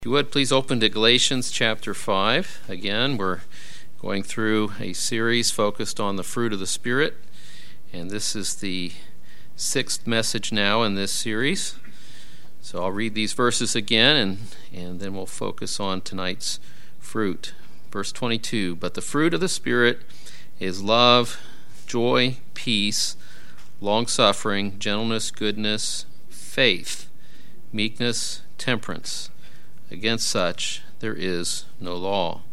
If you would, please open to Galatians chapter 5. Again, we're going through a series focused on the fruit of the Spirit, and this is the sixth message now in this series. So I'll read these verses again, and then we'll focus on tonight's fruit. Verse 22, "But the fruit of the Spirit is love, joy, peace, long-suffering, gentleness, goodness, faith, meekness, temperance. Against such there is no law."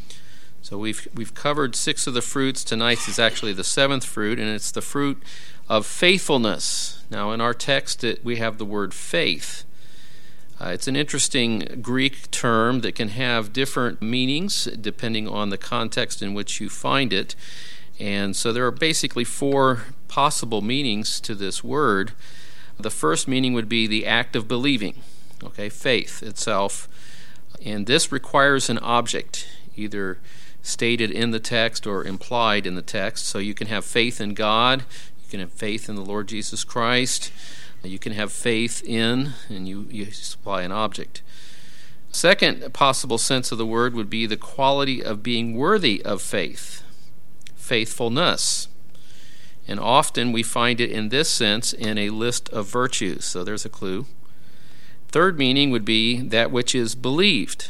So we've covered six of the fruits. Tonight's is actually the seventh fruit, and it's the fruit of faithfulness. Now in our text we have the word faith. It's an interesting Greek term that can have different meanings depending on the context in which you find it. And so there are basically four possible meanings to this word. The first meaning would be the act of believing. Okay, faith itself. And this requires an object, either stated in the text or implied in the text. So you can have faith in God, you can have faith in the Lord Jesus Christ, you can have faith in, and you supply an object. Second possible sense of the word would be the quality of being worthy of faith, faithfulness. And often we find it in this sense in a list of virtues. So there's a clue. Third meaning would be that which is believed.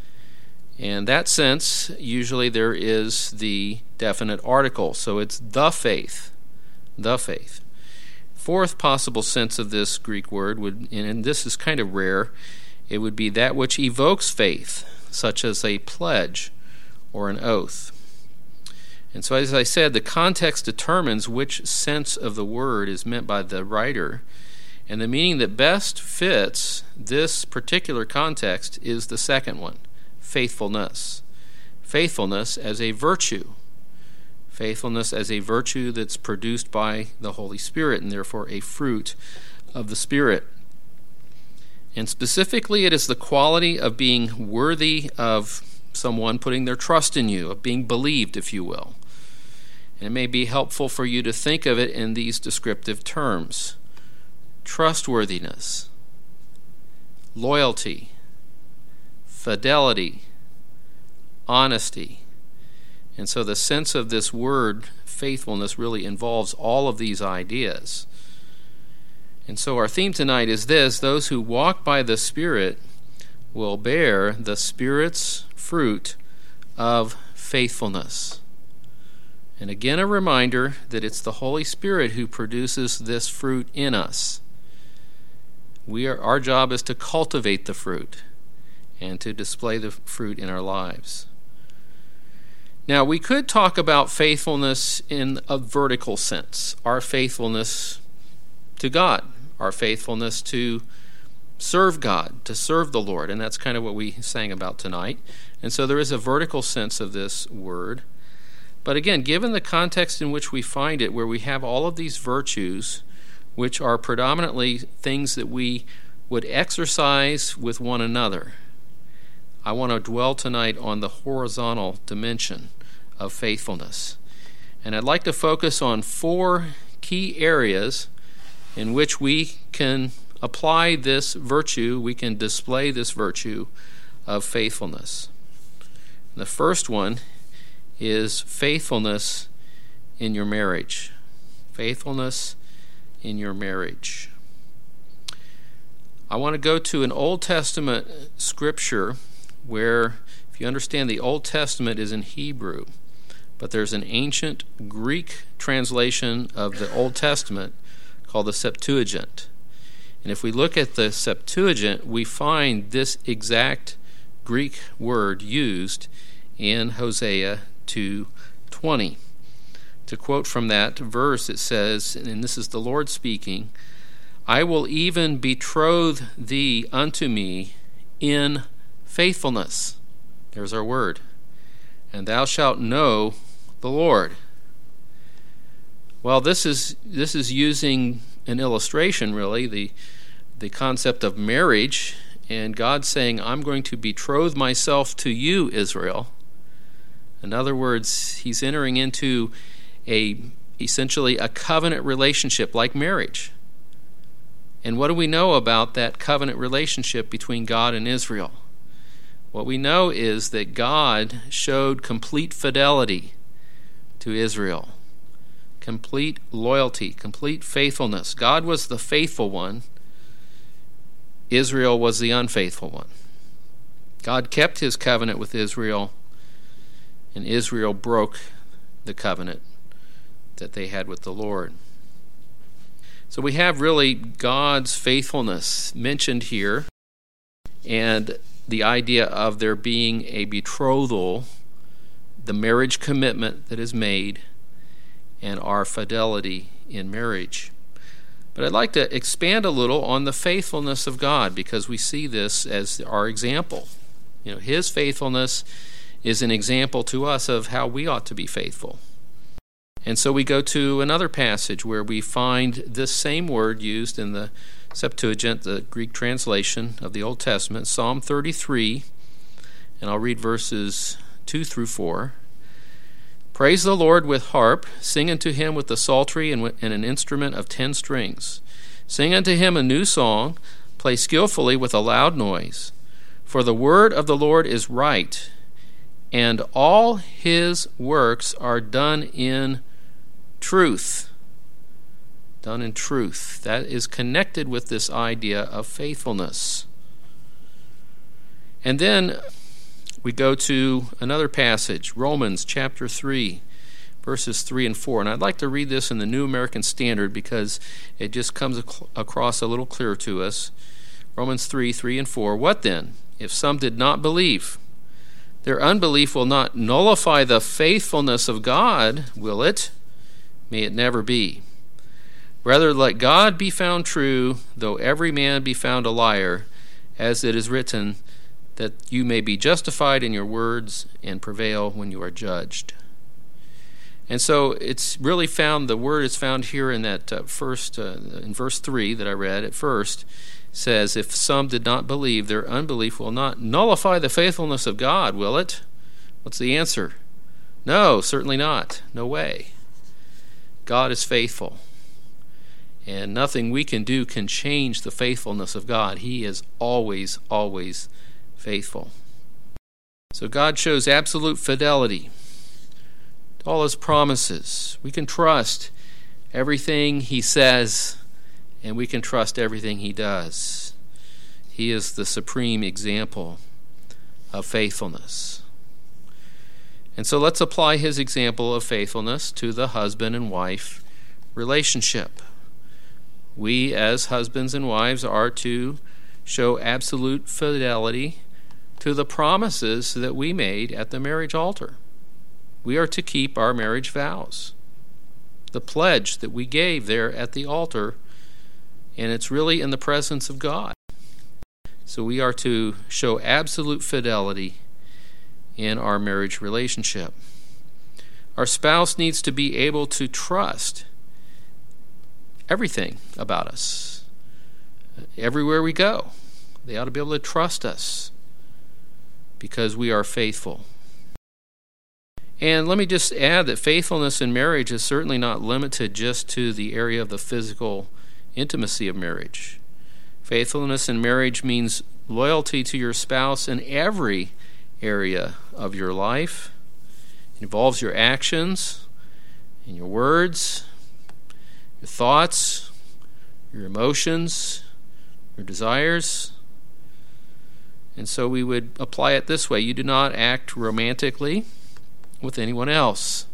In that sense, usually there is the definite article, so it's the faith, the faith. Fourth possible sense of this Greek word would, and this is kind of rare, it would be that which evokes faith, such as a pledge or an oath. And so as I said, the context determines which sense of the word is meant by the writer. And the meaning that best fits this particular context is the second one, faithfulness. Faithfulness as a virtue. Faithfulness as a virtue that's produced by the Holy Spirit and therefore a fruit of the Spirit. And specifically, it is the quality of being worthy of someone putting their trust in you, of being believed, if you will. And it may be helpful for you to think of it in these descriptive terms. Trustworthiness, loyalty, fidelity, honesty. And so the sense of this word, faithfulness, really involves all of these ideas. And so our theme tonight is this: those who walk by the Spirit will bear the Spirit's fruit of faithfulness. And again, a reminder that it's the Holy Spirit who produces this fruit in us. Our job is to cultivate the fruit and to display the fruit in our lives. Now, we could talk about faithfulness in a vertical sense, our faithfulness to God, our faithfulness to serve God, to serve the Lord, and that's kind of what we sang about tonight. And so there is a vertical sense of this word. But again, given the context in which we find it, where we have all of these virtues, which are predominantly things that we would exercise with one another, I want to dwell tonight on the horizontal dimension of faithfulness. And I'd like to focus on four key areas in which we can apply this virtue, we can display this virtue of faithfulness. The first one is faithfulness in your marriage. Faithfulness in your marriage. I want to go to an Old Testament scripture where, if you understand, the Old Testament is in Hebrew, but there's an ancient Greek translation of the Old Testament called the Septuagint. And if we look at the Septuagint, we find this exact Greek word used in Hosea 2:20. To quote from that verse, it says, and this is the Lord speaking, "I will even betroth thee unto me in faithfulness." There's our word. "And thou shalt know the Lord." Well, this is using an illustration, really, the concept of marriage, and God saying, "I'm going to betroth myself to you, Israel." In other words, he's entering into essentially a covenant relationship like marriage. And what do we know about that covenant relationship between God and Israel? What we know is that God showed complete fidelity to Israel, complete loyalty, complete faithfulness. God was the faithful one. Israel was the unfaithful one. God kept his covenant with Israel, and Israel broke the covenant that they had with the Lord. So we have really God's faithfulness mentioned here, and the idea of there being a betrothal, the marriage commitment that is made, and our fidelity in marriage. But I'd like to expand a little on the faithfulness of God, because we see this as our example. His faithfulness is an example to us of how we ought to be faithful. And so we go to another passage where we find this same word used in the Septuagint, the Greek translation of the Old Testament, Psalm 33, and I'll read verses 2 through 4. Praise the Lord with harp, sing unto him with the psaltery and an instrument of 10 strings. Sing unto him a new song, play skillfully with a loud noise. For the word of the Lord is right, and all his works are done in truth. Done in truth. That is connected with this idea of faithfulness. And then we go to another passage, Romans chapter 3, verses 3 and 4. And I'd like to read this in the New American Standard because it just comes across a little clearer to us. Romans 3, 3 and 4. What then? If some did not believe, their unbelief will not nullify the faithfulness of God, will it? May it never be. Rather, let God be found true, though every man be found a liar, as it is written, that you may be justified in your words and prevail when you are judged. And so it's really found, the word is found here in that in verse 3 that I read at first, says, if some did not believe, their unbelief will not nullify the faithfulness of God, will it? What's the answer? No, certainly not. No way. God is faithful. And nothing we can do can change the faithfulness of God. He is always, always faithful. So God shows absolute fidelity to all his promises. We can trust everything he says, and we can trust everything he does. He is the supreme example of faithfulness. And so let's apply his example of faithfulness to the husband and wife relationship. We as husbands and wives are to show absolute fidelity to the promises that we made at the marriage altar. We are to keep our marriage vows, the pledge that we gave there at the altar, and it's really in the presence of God. So we are to show absolute fidelity in our marriage relationship. Our spouse needs to be able to trust everything about us. Everywhere we go, they ought to be able to trust us because we are faithful. And let me just add that faithfulness in marriage is certainly not limited just to the area of the physical intimacy of marriage. Faithfulness in marriage means loyalty to your spouse in every area of your life. It involves your actions and your words, your thoughts, your emotions, your desires. And so we would apply it this way. You do not act romantically with anyone else.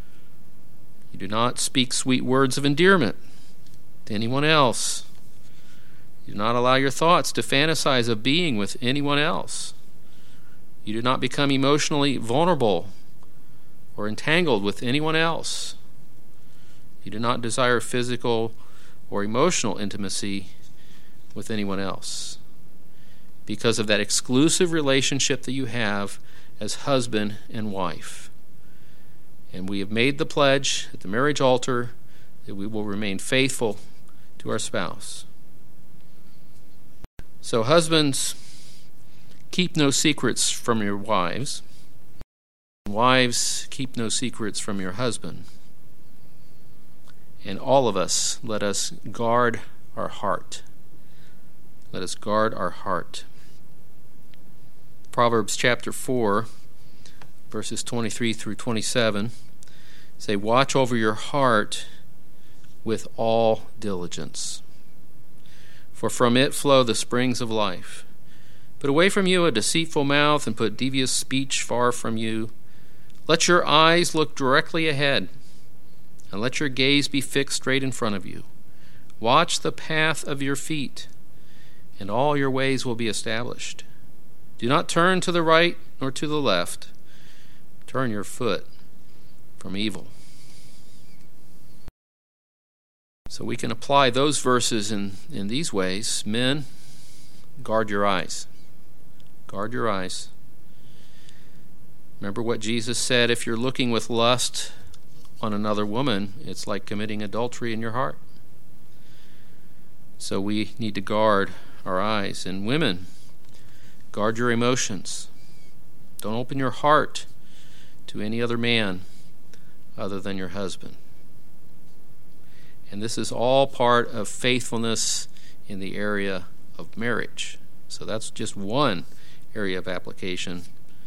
You do not speak sweet words of endearment to anyone else. You do not allow your thoughts to fantasize of being with anyone else. You do not become emotionally vulnerable or entangled with anyone else. You do not desire physical or emotional intimacy with anyone else because of that exclusive relationship that you have as husband and wife. And we have made the pledge at the marriage altar that we will remain faithful to our spouse. So husbands, keep no secrets from your wives. Wives, keep no secrets from your husband. And all of us, let us guard our heart. Let us guard our heart. Proverbs chapter 4, verses 23 through 27, say, "Watch over your heart with all diligence, for from it flow the springs of life. Put away from you a deceitful mouth, and put devious speech far from you. Let your eyes look directly ahead, and let your gaze be fixed straight in front of you. Watch the path of your feet, and all your ways will be established. Do not turn to the right nor to the left. Turn your foot from evil." So we can apply those verses in these ways. Men, guard your eyes. Guard your eyes. Remember what Jesus said, if you're looking with lust on another woman, it's like committing adultery in your heart. So we need to guard our eyes. And women, guard your emotions. Don't open your heart to any other man other than your husband. And this is all part of faithfulness in the area of marriage. So that's just one area of application.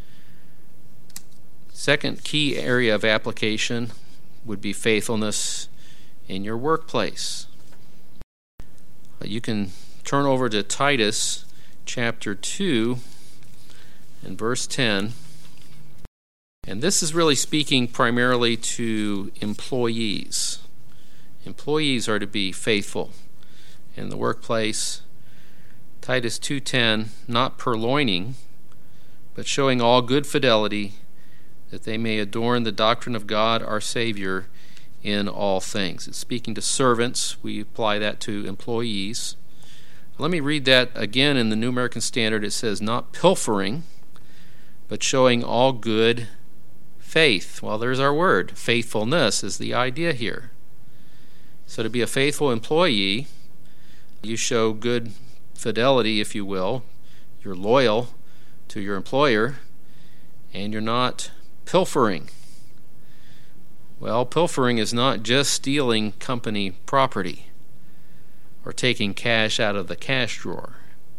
Second key area of application would be faithfulness in your workplace. You can turn over to Titus chapter 2 and verse 10. And this is really speaking primarily to employees. Employees are to be faithful in the workplace. Titus 2:10, "Not purloining, but showing all good fidelity, that they may adorn the doctrine of God our Savior in all things." It's speaking to servants. We apply that to employees. Let me read that again in the New American Standard. It says, "Not pilfering, but showing all good faith." Well, there's our word. Faithfulness is the idea here. So to be a faithful employee, you show good fidelity, if you will. You're loyal to your employer, and you're not pilfering. Well, pilfering is not just stealing company property or taking cash out of the cash drawer.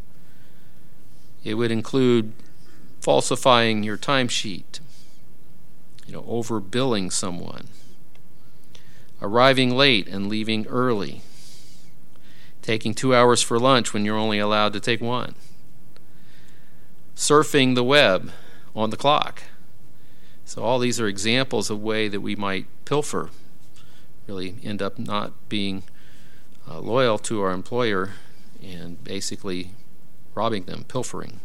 It would include falsifying your timesheet, overbilling someone, arriving late and leaving early, taking 2 hours for lunch when you're only allowed to take 1, surfing the web on the clock. So all these are examples of way that we might pilfer, really end up not being loyal to our employer and basically robbing them, pilfering.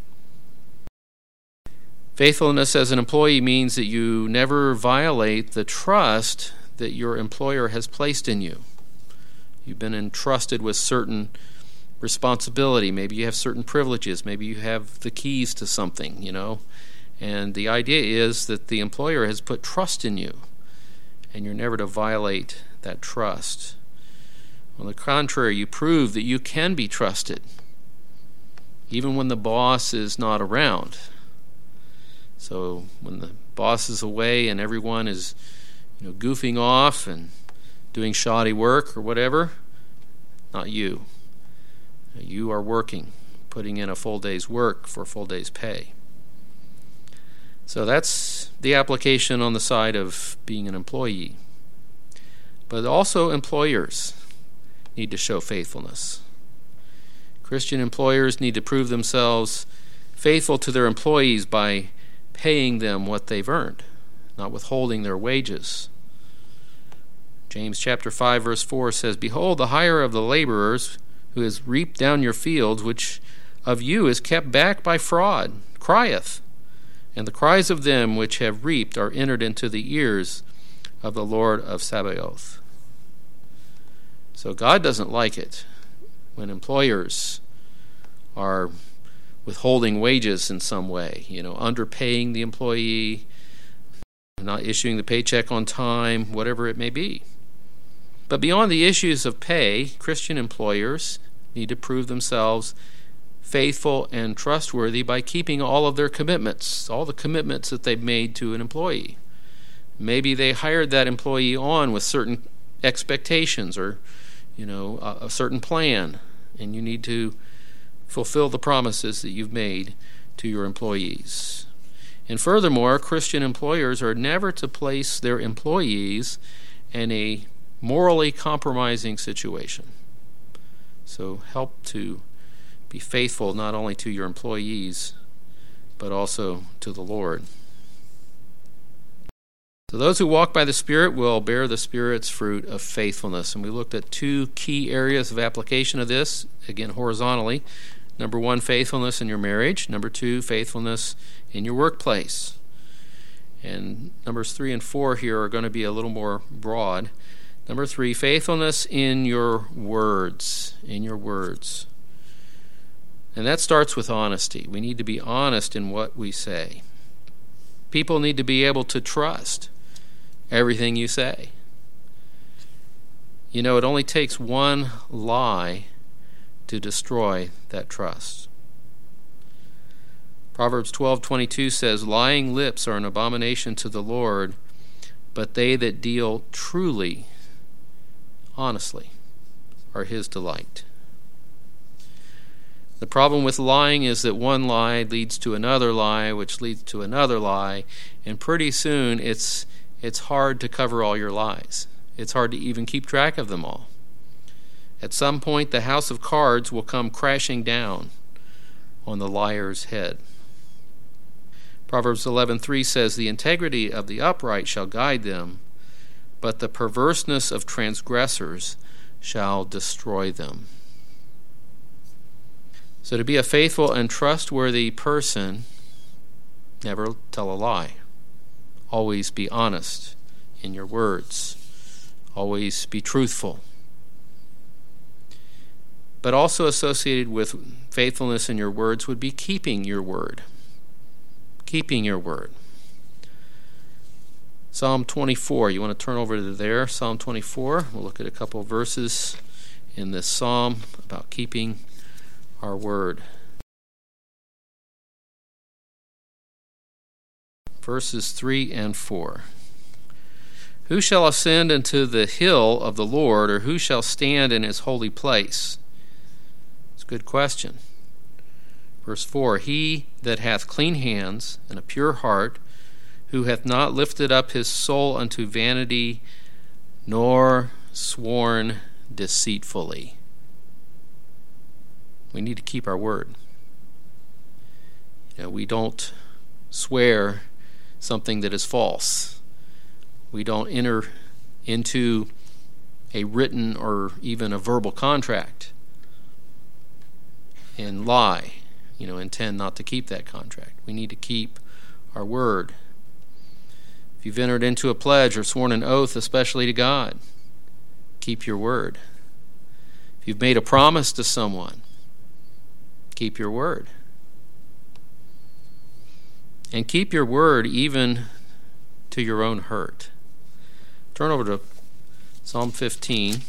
Faithfulness as an employee means that you never violate the trust that your employer has placed in you. You've been entrusted with certain responsibility. Maybe you have certain privileges. Maybe you have the keys to something, And the idea is that the employer has put trust in you, and you're never to violate that trust. On the contrary, you prove that you can be trusted, even when the boss is not around. So when the boss is away and everyone is goofing off and doing shoddy work or whatever, not you. You are working, putting in a full day's work for a full day's pay. So that's the application on the side of being an employee. But also employers need to show faithfulness. Christian employers need to prove themselves faithful to their employees by paying them what they've earned, not withholding their wages. James chapter 5 verse 4 says, "Behold, the hire of the laborers who has reaped down your fields, which of you is kept back by fraud, crieth, and the cries of them which have reaped are entered into the ears of the Lord of Sabaoth." So God doesn't like it when employers are withholding wages in some way, underpaying the employee, not issuing the paycheck on time, whatever it may be. But beyond the issues of pay, Christian employers need to prove themselves faithful and trustworthy by keeping all of their commitments, all the commitments that they've made to an employee. Maybe they hired that employee on with certain expectations or, a certain plan, and you need to fulfill the promises that you've made to your employees. And furthermore, Christian employers are never to place their employees in a morally compromising situation. So help to be faithful not only to your employees, but also to the Lord. So those who walk by the Spirit will bear the Spirit's fruit of faithfulness. And we looked at two key areas of application of this, again horizontally. Number one, faithfulness in your marriage. Number two, faithfulness in your workplace. And numbers 3 and 4 here are going to be a little more broad. Number 3, faithfulness in your words. In your words. And that starts with honesty. We need to be honest in what we say. People need to be able to trust everything you say. You know, it only takes one lie to destroy that trust. Proverbs 12:22 says, lying lips are an abomination to the Lord, but they that deal truly, honestly, are his delight. The problem with lying is that one lie leads to another lie, which leads to another lie, and pretty soon it's hard to cover all your lies. It's hard to even keep track of them all. At some point, the house of cards will come crashing down on the liar's head. Proverbs 11:3 says, the integrity of the upright shall guide them, but the perverseness of transgressors shall destroy them. So to be a faithful and trustworthy person, never tell a lie. Always be honest in your words. Always be truthful. But also associated with faithfulness in your words would be keeping your word. Keeping your word. Psalm 24, you want to turn over to there, Psalm 24. We'll look at a couple of verses in this psalm about keeping our word. Verses 3 and 4. Who shall ascend into the hill of the Lord, or who shall stand in his holy place? It's a good question. Verse 4, he that hath clean hands and a pure heart, who hath not lifted up his soul unto vanity, nor sworn deceitfully. We need to keep our word. You know, we don't swear something that is false. We don't enter into a written or even a verbal contract and lie, intend not to keep that contract. We need to keep our word. If you've entered into a pledge or sworn an oath, especially to God, keep your word. If you've made a promise to someone, keep your word. And keep your word even to your own hurt. Turn over to Psalm 15.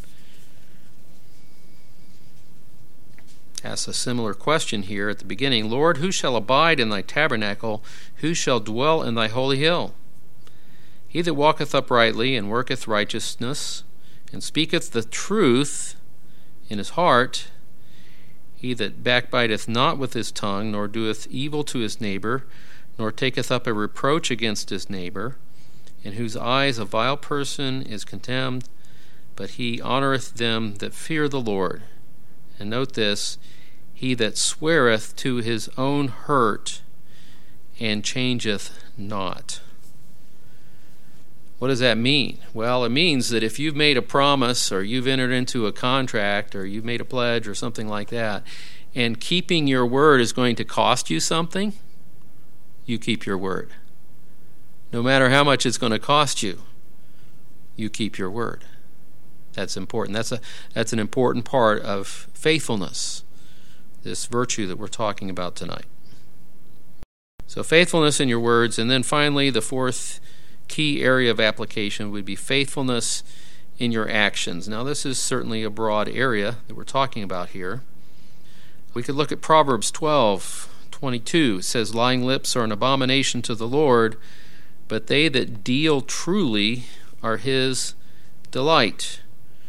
Asks a similar question here at the beginning. Lord, who shall abide in thy tabernacle? Who shall dwell in thy holy hill? He that walketh uprightly and worketh righteousness and speaketh the truth in his heart, he that backbiteth not with his tongue, nor doeth evil to his neighbor, nor taketh up a reproach against his neighbor, in whose eyes a vile person is contemned, but he honoreth them that fear the Lord. And note this, he that sweareth to his own hurt and changeth not. What does that mean? Well, it means that if you've made a promise or you've entered into a contract or you've made a pledge or something like that, and keeping your word is going to cost you something, you keep your word. No matter how much it's going to cost you, you keep your word. That's important. That's an important part of faithfulness, this virtue that we're talking about tonight. So faithfulness in your words, and then finally the fourth key area of application would be faithfulness in your actions. Now this is certainly a broad area that we're talking about here. We could look at Proverbs 12:22. It says, lying lips are an abomination to the Lord, but they that deal truly are his delight.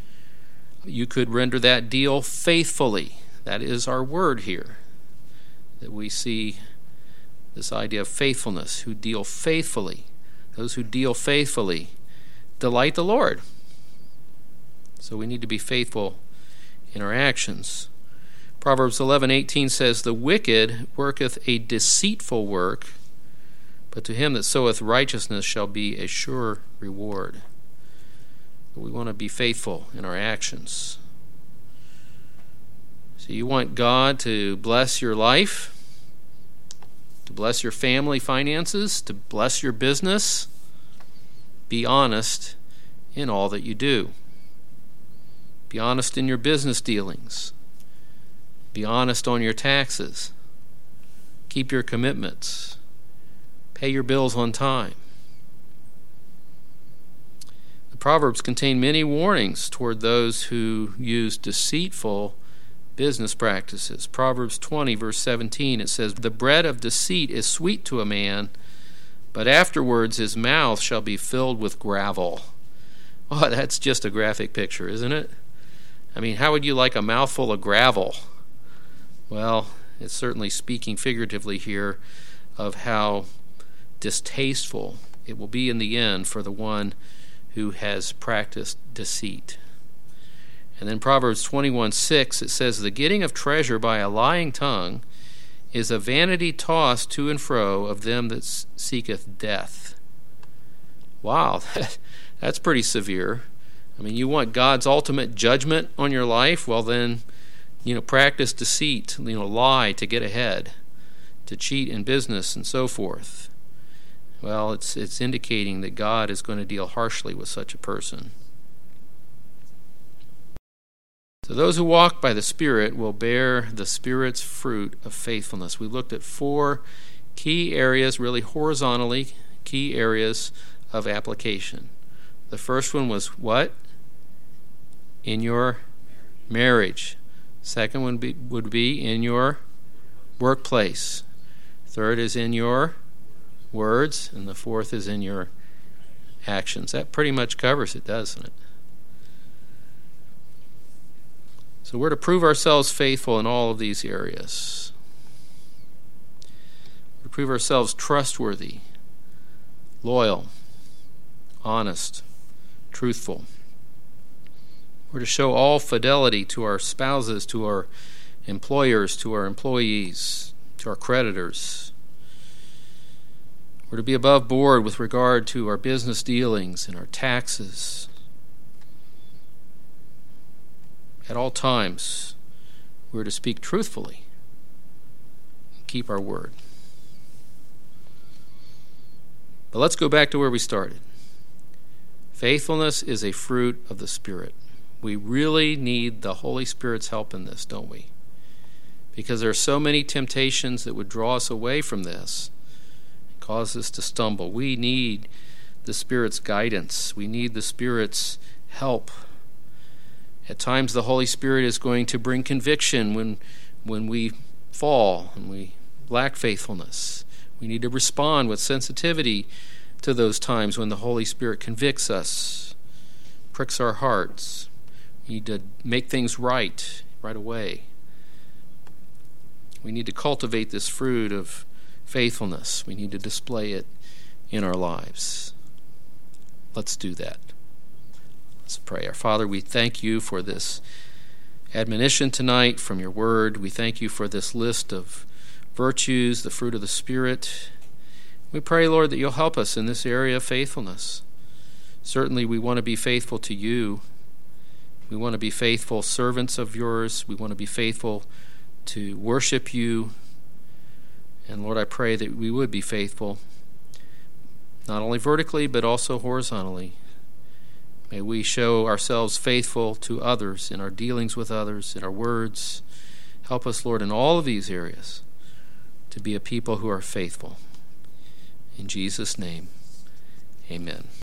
You could render that deal faithfully. That is our word here. that we see this idea of faithfulness, who deal faithfully. Those who deal faithfully delight the Lord. So we need to be faithful in our actions. Proverbs 11:18 says, "The wicked worketh a deceitful work, but to him that soweth righteousness shall be a sure reward." But we want to be faithful in our actions. So you want God to bless your life, to bless your family finances, to bless your business. Be honest in all that you do. Be honest in your business dealings. Be honest on your taxes. Keep your commitments. Pay your bills on time. The Proverbs contain many warnings toward those who use deceitful business practices. Proverbs 20, verse 17, it says, "The bread of deceit is sweet to a man, but afterwards his mouth shall be filled with gravel." Oh, that's just a graphic picture, isn't it? I mean, how would you like a mouthful of gravel? Well, it's certainly speaking figuratively here of how distasteful it will be in the end for the one who has practiced deceit. And then Proverbs 21:6, it says, "The getting of treasure by a lying tongue is a vanity tossed to and fro of them that seeketh death." Wow, that's pretty severe. I mean, you want God's ultimate judgment on your life? Well then, practice deceit, lie to get ahead, to cheat in business and so forth. Well, it's indicating that God is going to deal harshly with such a person. So those who walk by the Spirit will bear the Spirit's fruit of faithfulness. We looked at 4 key areas, really horizontally, key areas of application. The first one was what? In your marriage. Second one would be in your workplace. Third is in your words. And the fourth is in your actions. That pretty much covers it, doesn't it? So we're to prove ourselves faithful in all of these areas. We're to prove ourselves trustworthy, loyal, honest, truthful. We're to show all fidelity to our spouses, to our employers, to our employees, to our creditors. We're to be above board with regard to our business dealings and our taxes. At all times, we're to speak truthfully and keep our word. But let's go back to where we started. Faithfulness is a fruit of the Spirit. We really need the Holy Spirit's help in this, don't we? Because there are so many temptations that would draw us away from this, cause us to stumble. We need the Spirit's guidance. We need the Spirit's help. At times the Holy Spirit is going to bring conviction when we fall and we lack faithfulness. We need to respond with sensitivity to those times when the Holy Spirit convicts us, pricks our hearts. We need to make things right away. We need to cultivate this fruit of faithfulness. We need to display it in our lives. Let's do that. Let's pray. Our Father, we thank you for this admonition tonight from your word. We thank you for this list of virtues, the fruit of the Spirit. We pray, Lord, that you'll help us in this area of faithfulness. Certainly we want to be faithful to you. We want to be faithful servants of yours. We want to be faithful to worship you. And Lord, I pray that we would be faithful, not only vertically, but also horizontally. May we show ourselves faithful to others in our dealings with others, in our words. Help us, Lord, in all of these areas to be a people who are faithful. In Jesus' name, amen.